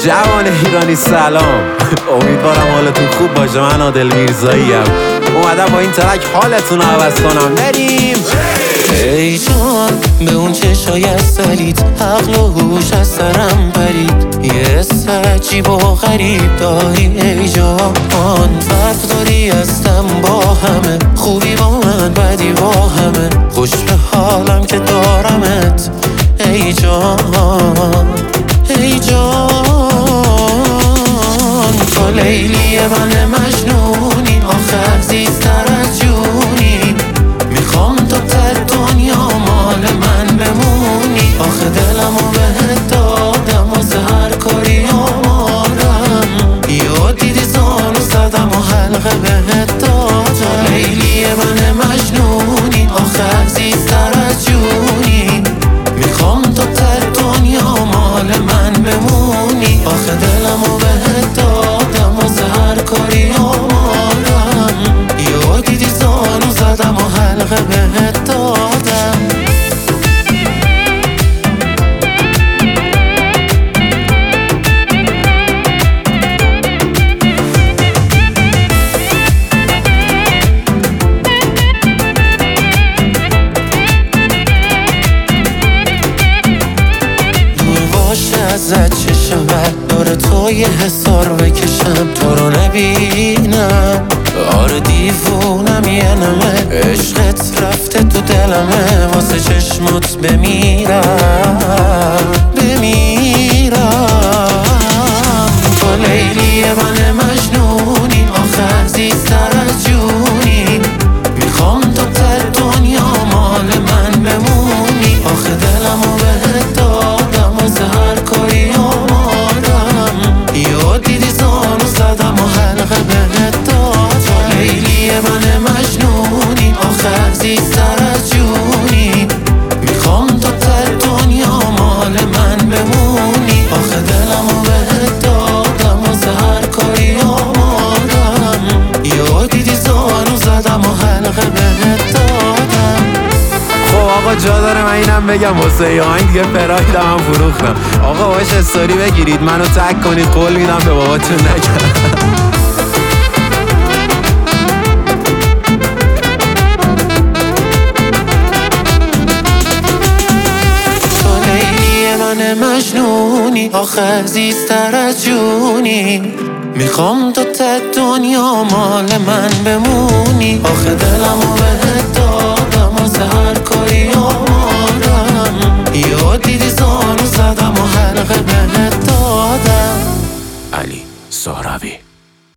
جوان ایرانی سلام. امیدوارم حالتون خوب باشه. من عادل میرزاییم، اومدم با این ترک حالتون رو عوض کنم. بریم. ای جان به اون چشای اصلیت عقل و هوش از سرم پرید. یه حس عجیب و غریب داری ای جان، فرق داری هستم با همه، خوبی با من بدی با همه، خوش به حالم که دارمت ای جان. ای جان تو لیلی من مجنونی، آخه عزیزتر از جونی، میخوام تو تر دنیا مال من بمونی. آخه دلمو بهت دادم واسه هر کاری آمادم، یا دیدی زانو زدم و حلقه بهت دادم. تو لیلی من مجنونی، آخه عزیزتر از جونی، میخوام تو تر دنیا مال من بمونی. آخه دلمو بهت دادم واسه هر کاری آمادم، یا دیدی زانو زدم و حلقه بهت دادم. ازت چشم داره تو یه حسار بکشم، تو رو نبینم آره دیوونم یه نمه، عشقت رفته تو دلمه، واسه چشمات بمیرم. تو لیلی من مجنونی، آخه عزیزتر از جونی، میخوام تو تر دنیا مال من بمونی. آخه دلمو بهت دادم واسه هر کاری آمادم، یا دیدی زانو زدم و حلقه بهت دادم. تو لیلی من مجنونی، آخه عزیزتر از جونی، میخوام تو تر دنیا مال من بمونی. آخه دلمو بهت دادم واسه هر کاری آمادم، یا دیدی زانو زدم و حلقه بهت دادم. خب آقا جا داره من اینم بگم واسه یه آهنگ دیگه پرایدم هم فروختم. آقا باش استوری بگیرید، منو تگ کنید، قول میدم به باباتون نگم. مجنونی، آخه عزیزتر از جونی، میخوام تو تر دنیا مال من بمونی. آخه دلمو بهت دادم واسه هر کاری آمادم، یا دیدی زانو زدم و حلقه بهت دادم. علی سهروی.